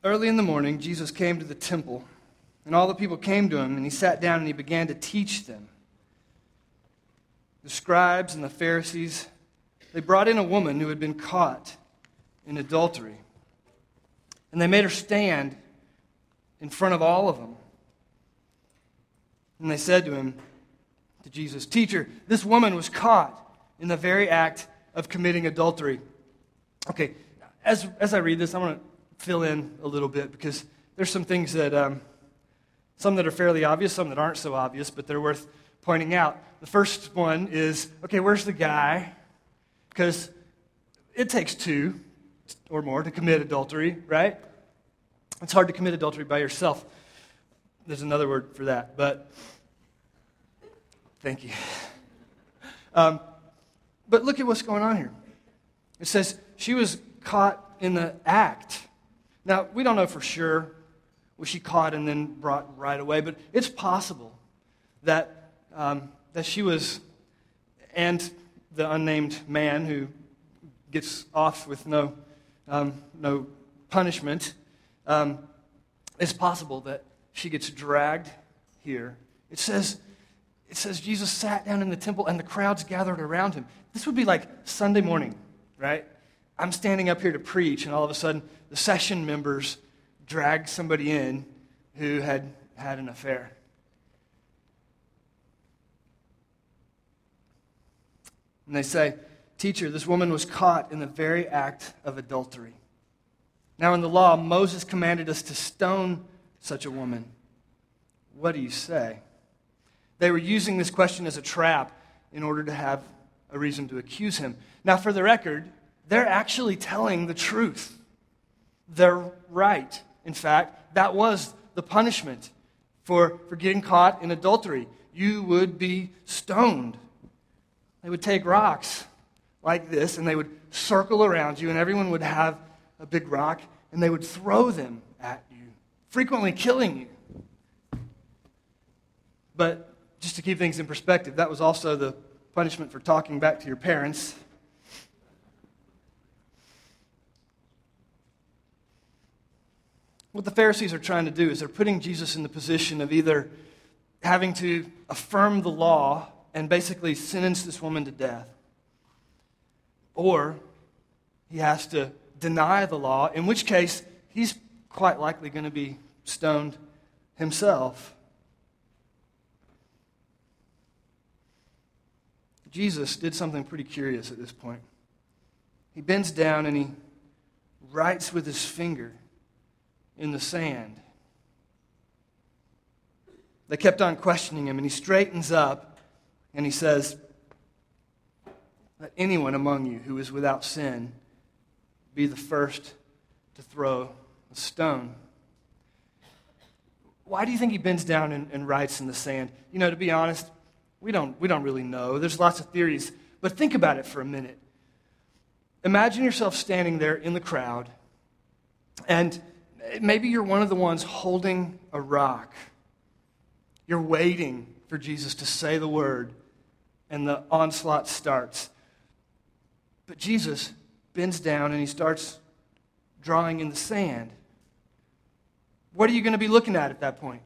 Early in the morning, Jesus came to the temple, and all the people came to him, and he sat down and he began to teach them. The scribes and the Pharisees, they brought in a woman who had been caught in adultery. And they made her stand in front of all of them. And they said to Jesus, "Teacher, this woman was caught in the very act of committing adultery." Okay, as I read this, I want to fill in a little bit because there's some things that, some that are fairly obvious, some that aren't so obvious, but they're worth pointing out. The first one is, okay, where's the guy? Because it takes two or more to commit adultery, right? It's hard to commit adultery by yourself. There's another word for that, but thank you. But look at what's going on here. It says she was caught in the act. Now, we don't know for sure was she caught and then brought right away, but it's possible that she was, and the unnamed man who gets off with no punishment, it's possible that she gets dragged here. It says Jesus sat down in the temple and the crowds gathered around him. This would be like Sunday morning, right? I'm standing up here to preach, and all of a sudden the session members drag somebody in who had had an affair. And they say, "Teacher, this woman was caught in the very act of adultery. Now in the law, Moses commanded us to stone such a woman. What do you say?" They were using this question as a trap in order to have a reason to accuse him. Now, for the record, they're actually telling the truth. They're right. In fact, that was the punishment for getting caught in adultery. You would be stoned. They would take rocks like this, and they would circle around you, and everyone would have a big rock, and they would throw them at you, frequently killing you. But just to keep things in perspective, that was also the punishment for talking back to your parents. What the Pharisees are trying to do is they're putting Jesus in the position of either having to affirm the law and basically sentence this woman to death, or he has to deny the law, in which case he's quite likely going to be stoned himself. Jesus did something pretty curious at this point. He bends down and he writes with his finger in the sand. They kept on questioning him, and he straightens up and he says, "Let anyone among you who is without sin be the first to throw a stone." Why do you think he bends down and writes in the sand? You know, to be honest, we don't really know. There's lots of theories, but think about it for a minute. Imagine yourself standing there in the crowd, and maybe you're one of the ones holding a rock. You're waiting for Jesus to say the word, and the onslaught starts. But Jesus bends down and he starts drawing in the sand. What are you going to be looking at that point?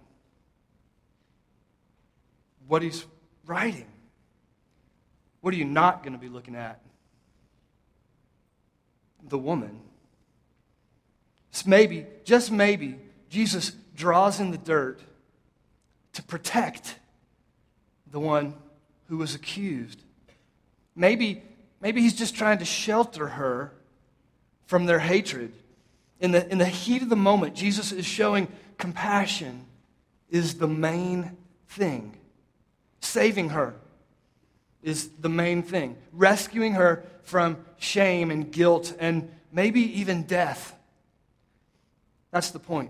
What he's writing. What are you not going to be looking at? The woman. Maybe, just maybe, Jesus draws in the dirt to protect the one who was accused. Maybe he's just trying to shelter her from their hatred. In the heat of the moment, Jesus is showing compassion is the main thing. Saving her is the main thing. Rescuing her from shame and guilt and maybe even death. That's the point.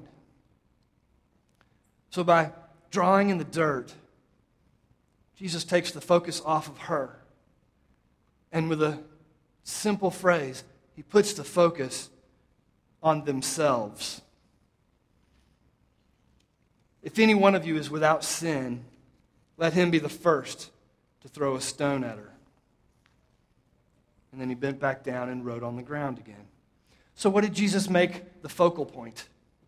So by drawing in the dirt, Jesus takes the focus off of her. And with a simple phrase, he puts the focus on themselves. If any one of you is without sin, let him be the first to throw a stone at her. And then he bent back down and wrote on the ground again. So what did Jesus make the focal point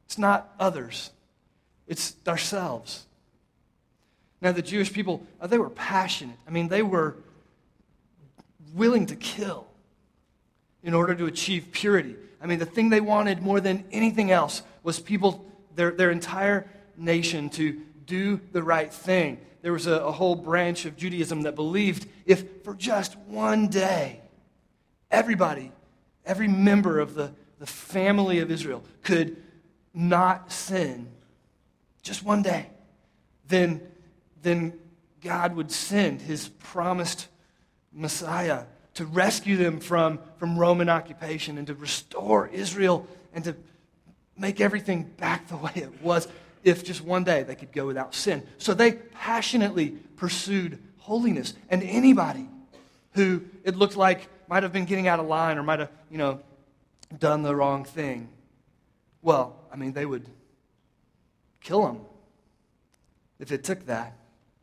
It's not others. It's ourselves. Now, the Jewish people, they were passionate. I mean, they were willing to kill in order to achieve purity. I mean, the thing they wanted more than anything else was people, their entire nation, to do the right thing. There was a whole branch of Judaism that believed if for just one day, everybody, every member of the family of Israel could not sin, just one day, then God would send his promised Messiah to rescue them from Roman occupation and to restore Israel and to make everything back the way it was if just one day they could go without sin. So they passionately pursued holiness. And anybody who it looked like might have been getting out of line or might have, done the wrong thing, well, I mean, they would kill them if it took that.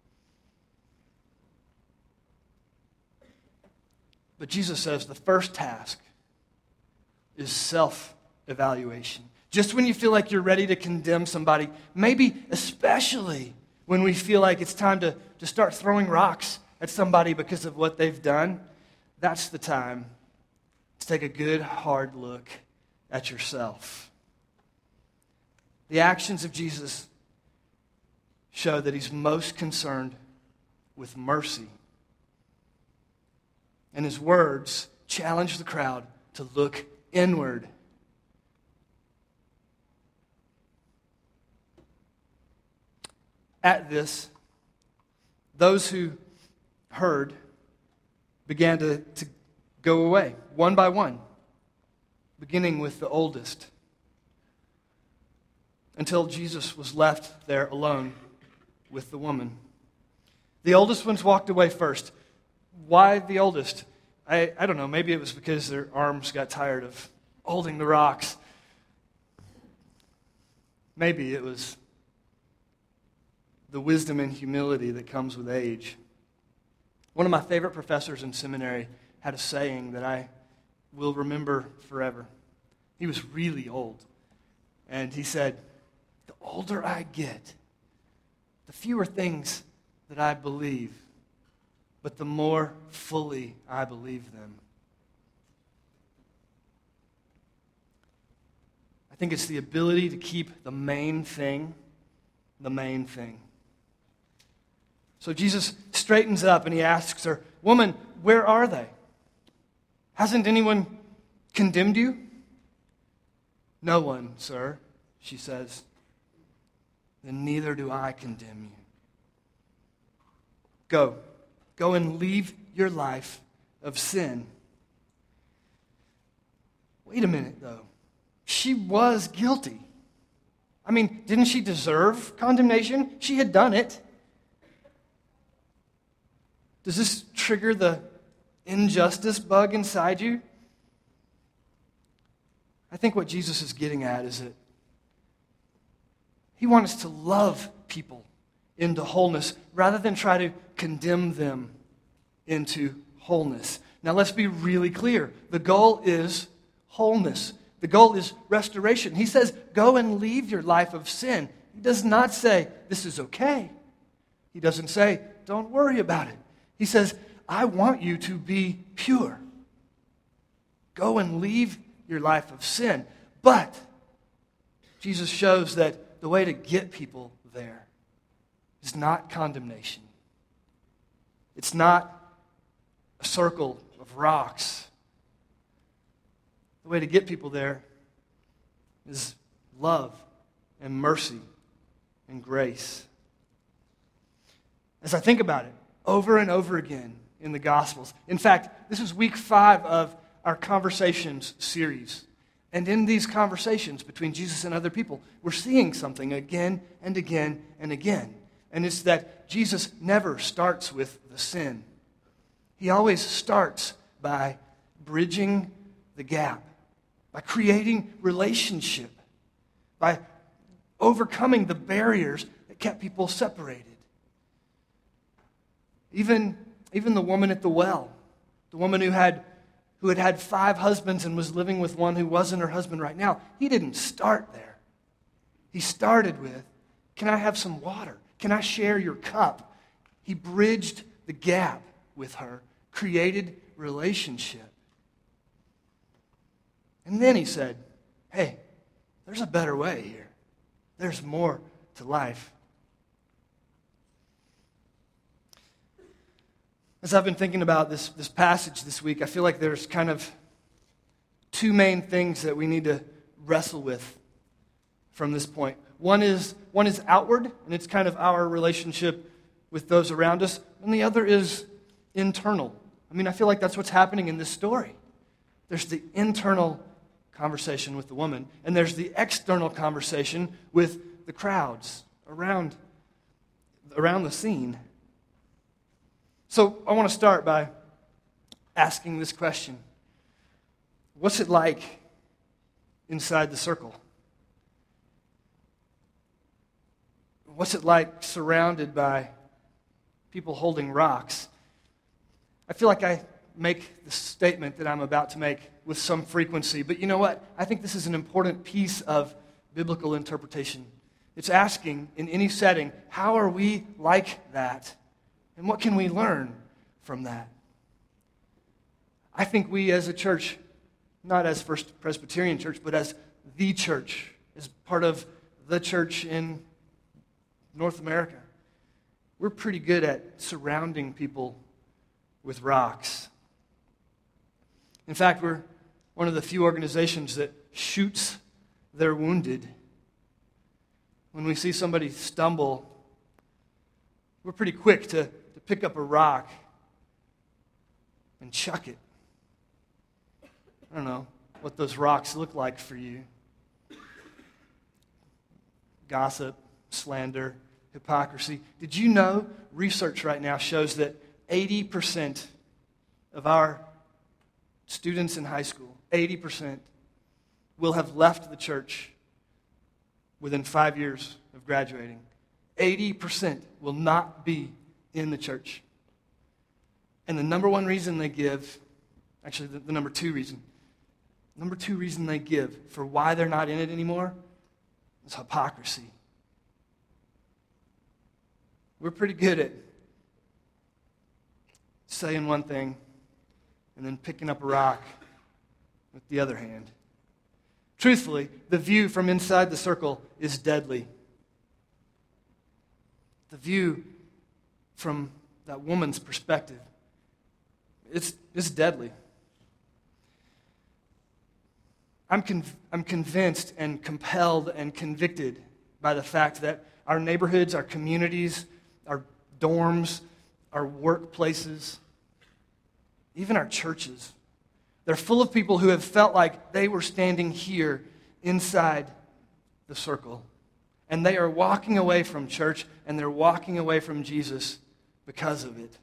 But Jesus says the first task is self-evaluation. Just when you feel like you're ready to condemn somebody, maybe especially when we feel like it's time to start throwing rocks at somebody because of what they've done, that's the time to take a good, hard look at yourself. The actions of Jesus show that he's most concerned with mercy. And his words challenge the crowd to look inward. At this, those who heard began to go away, one by one, beginning with the oldest, until Jesus was left there alone with the woman. The oldest ones walked away first. Why the oldest? I don't know. Maybe it was because their arms got tired of holding the rocks. Maybe it was the wisdom and humility that comes with age. One of my favorite professors in seminary had a saying that I will remember forever. He was really old. And he said, "The older I get, the fewer things that I believe, but the more fully I believe them." I think it's the ability to keep the main thing the main thing. So Jesus straightens up and he asks her, "Woman, where are they? Hasn't anyone condemned you?" "No one, sir," she says. "Then neither do I condemn you. Go and leave your life of sin." Wait a minute, though. She was guilty. I mean, didn't she deserve condemnation? She had done it. Does this trigger the injustice bug inside you? I think what Jesus is getting at is that he wants us to love people into wholeness rather than try to condemn them into wholeness. Now let's be really clear. The goal is wholeness. The goal is restoration. He says, go and leave your life of sin. He does not say, this is okay. He doesn't say, don't worry about it. He says, I want you to be pure. Go and leave your life of sin. But Jesus shows that the way to get people there is not condemnation. It's not a circle of rocks. The way to get people there is love and mercy and grace. As I think about it, over and over again in the Gospels. In fact, this is week 5 of our Conversations series. And in these conversations between Jesus and other people, we're seeing something again and again and again. And it's that Jesus never starts with the sin. He always starts by bridging the gap, by creating relationship, by overcoming the barriers that kept people separated. Even the woman at the well, the woman who had 5 husbands and was living with one who wasn't her husband right now, he didn't start there. He started with, can I have some water? Can I share your cup? He bridged the gap with her, created relationship. And then he said, hey, there's a better way here. There's more to life. As I've been thinking about this passage this week, I feel like there's kind of two main things that we need to wrestle with from this point. One is outward, and it's kind of our relationship with those around us, and the other is internal. I mean, I feel like that's what's happening in this story. There's the internal conversation with the woman, and there's the external conversation with the crowds around the scene. So I want to start by asking this question. What's it like inside the circle? What's it like surrounded by people holding rocks? I feel like I make the statement that I'm about to make with some frequency, but you know what? I think this is an important piece of biblical interpretation. It's asking, in any setting, how are we like that? And what can we learn from that? I think we as a church, not as First Presbyterian Church, but as the church, as part of the church in North America, we're pretty good at surrounding people with rocks. In fact, we're one of the few organizations that shoots their wounded. When we see somebody stumble, we're pretty quick to pick up a rock and chuck it. I don't know what those rocks look like for you. Gossip, slander, hypocrisy. Did you know research right now shows that 80% of our students in high school, 80%, will have left the church within 5 years of graduating. 80% will not be in the church. And the number one reason they give, actually the number two reason they give for why they're not in it anymore is hypocrisy. We're pretty good at saying one thing and then picking up a rock with the other hand. Truthfully, the view from inside the circle is deadly. The view from that woman's perspective, it's deadly. I'm convinced and compelled and convicted by the fact that our neighborhoods, our communities, our dorms, our workplaces, even our churches, they're full of people who have felt like they were standing here inside the circle. And they are walking away from church, and they're walking away from Jesus because of it.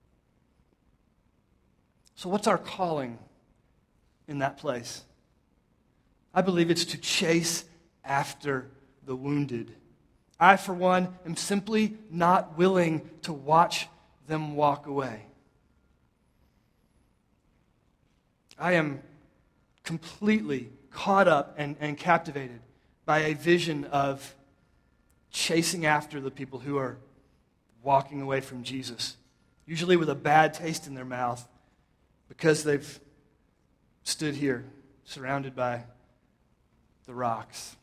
So what's our calling in that place? I believe it's to chase after the wounded. I, for one, am simply not willing to watch them walk away. I am completely caught up and captivated by a vision of chasing after the people who are walking away from Jesus, usually with a bad taste in their mouth because they've stood here surrounded by the rocks.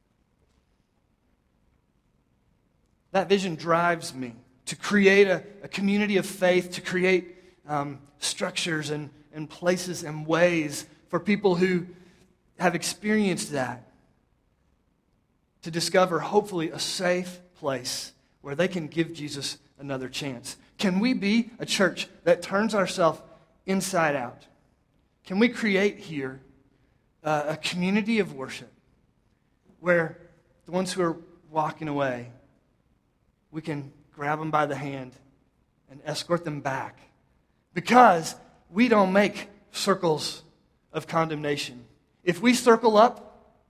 That vision drives me to create a community of faith, to create structures and places and ways for people who have experienced that to discover, hopefully, a safe place where they can give Jesus another chance. Can we be a church that turns ourselves inside out? Can we create here a community of worship where the ones who are walking away, we can grab them by the hand and escort them back? Because we don't make circles of condemnation. If we circle up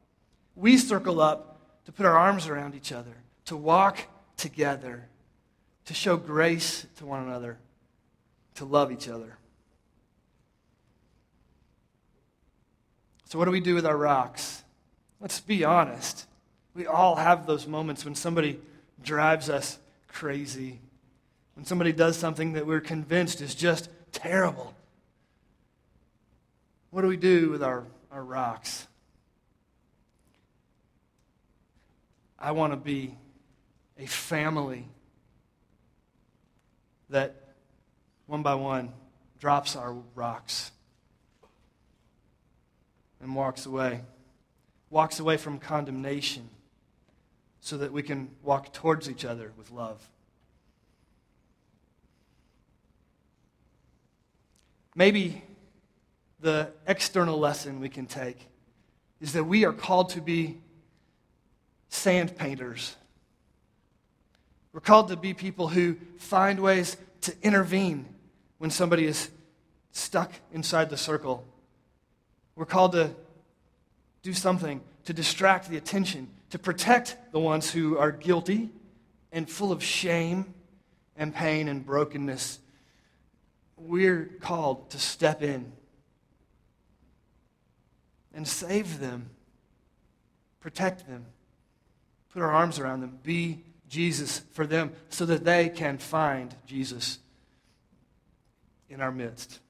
to put our arms around each other, to walk together, to show grace to one another, to love each other. So what do we do with our rocks? Let's be honest. We all have those moments when somebody drives us crazy, when somebody does something that we're convinced is just terrible. What do we do with our rocks? I want to be a family that, one by one, drops our rocks and walks away from condemnation so that we can walk towards each other with love. Maybe the external lesson we can take is that we are called to be sand painters. We're called to be people who find ways to intervene when somebody is stuck inside the circle. We're called to do something to distract the attention, to protect the ones who are guilty and full of shame and pain and brokenness. We're called to step in and save them, protect them, put our arms around them, be Jesus for them so that they can find Jesus in our midst.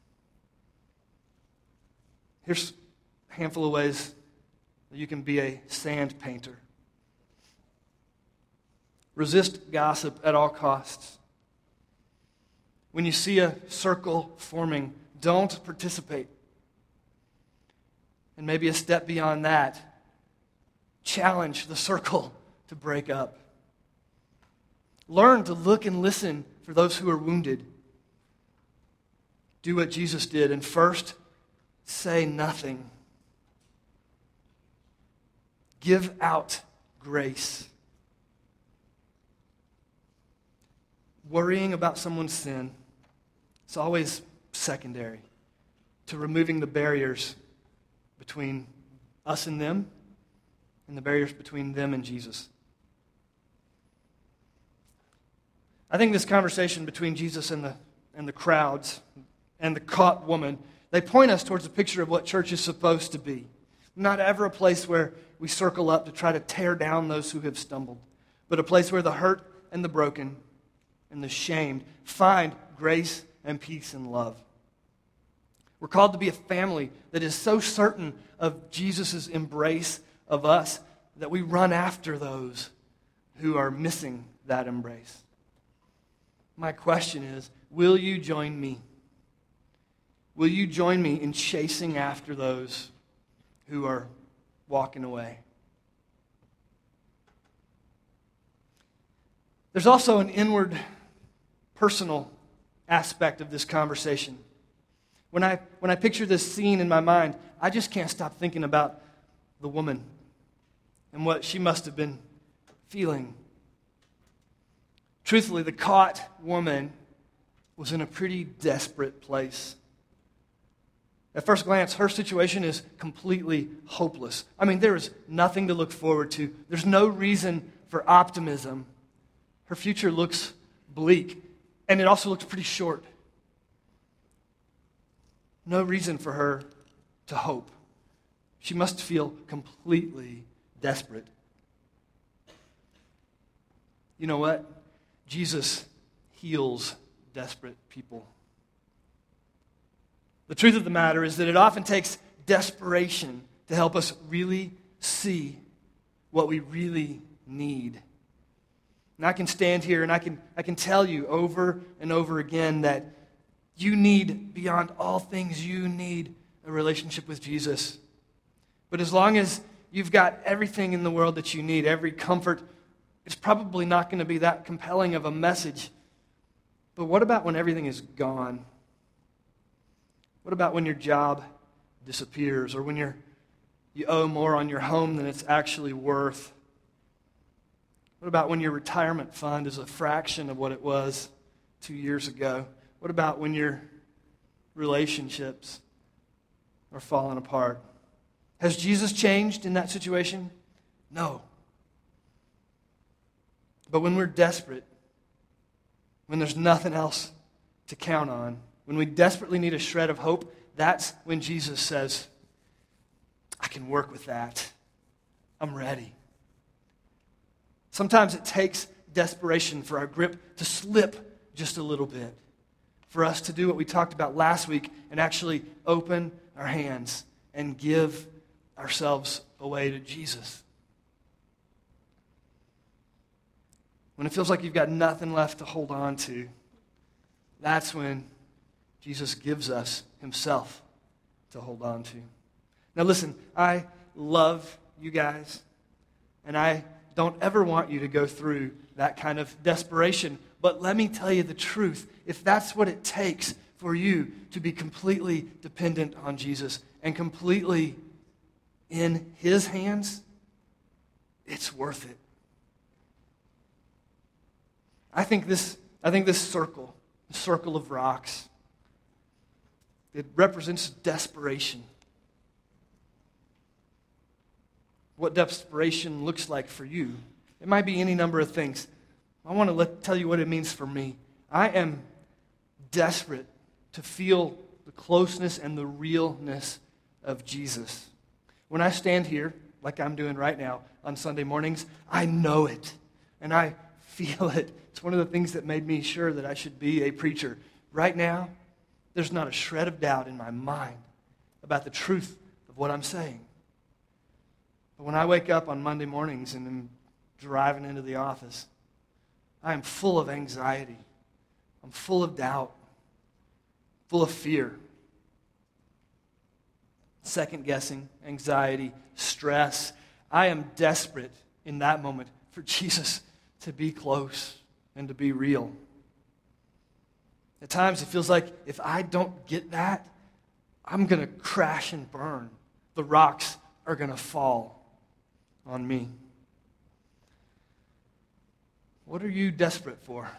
Here's a handful of ways that you can be a sand painter. Resist gossip at all costs. When you see a circle forming, don't participate. And maybe a step beyond that, challenge the circle to break up. Learn to look and listen for those who are wounded. Do what Jesus did, and first, say nothing. Give out grace. Worrying about someone's sin is always secondary to removing the barriers between us and them and the barriers between them and Jesus. I think this conversation between Jesus and the crowds and the caught woman, they point us towards a picture of what church is supposed to be. Not ever a place where we circle up to try to tear down those who have stumbled, but a place where the hurt and the broken and the shamed find grace and peace and love. We're called to be a family that is so certain of Jesus' embrace of us that we run after those who are missing that embrace. My question is, will you join me? Will you join me in chasing after those who are walking away? There's also an inward, personal aspect of this conversation. When I picture this scene in my mind, I just can't stop thinking about the woman and what she must have been feeling. Truthfully, the caught woman was in a pretty desperate place. At first glance, her situation is completely hopeless. I mean, there is nothing to look forward to. There's no reason for optimism. Her future looks bleak, and it also looks pretty short. No reason for her to hope. She must feel completely desperate. You know what? Jesus heals desperate people. The truth of the matter is that it often takes desperation to help us really see what we really need. And I can stand here and I can tell you over and over again that you need, beyond all things, you need a relationship with Jesus. But as long as you've got everything in the world that you need, every comfort, it's probably not going to be that compelling of a message. But what about when everything is gone? What about when your job disappears, or when you owe more on your home than it's actually worth? What about when your retirement fund is a fraction of what it was 2 years ago? What about when your relationships are falling apart? Has Jesus changed in that situation? No. But when we're desperate, when there's nothing else to count on, when we desperately need a shred of hope, that's when Jesus says, I can work with that. I'm ready. Sometimes it takes desperation for our grip to slip just a little bit, for us to do what we talked about last week and actually open our hands and give ourselves away to Jesus. When it feels like you've got nothing left to hold on to, that's when Jesus gives us himself to hold on to. Now listen, I love you guys, and I don't ever want you to go through that kind of desperation. But let me tell you the truth. If that's what it takes for you to be completely dependent on Jesus and completely in his hands, it's worth it. I think this circle, the circle of rocks, it represents desperation. What desperation looks like for you. It might be any number of things. I want to tell you what it means for me. I am desperate to feel the closeness and the realness of Jesus. When I stand here, like I'm doing right now on Sunday mornings, I know it, and I feel it. It's one of the things that made me sure that I should be a preacher. Right now, there's not a shred of doubt in my mind about the truth of what I'm saying. But when I wake up on Monday mornings and I'm driving into the office, I am full of anxiety. I'm full of doubt, full of fear, second-guessing, anxiety, stress. I am desperate in that moment for Jesus to be close and to be real. At times it feels like if I don't get that, I'm going to crash and burn. The rocks are going to fall on me. What are you desperate for?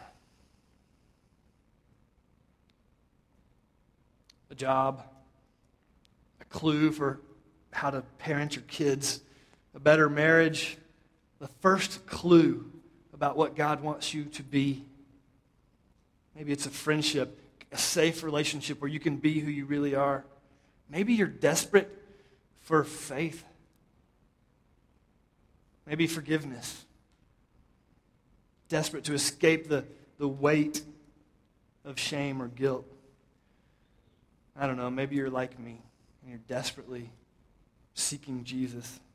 A job, a clue for how to parent your kids, a better marriage, the first clue about what God wants you to be. Maybe it's a friendship, a safe relationship where you can be who you really are. Maybe you're desperate for faith. Maybe forgiveness. Desperate to escape the weight of shame or guilt. I don't know, maybe you're like me and you're desperately seeking Jesus.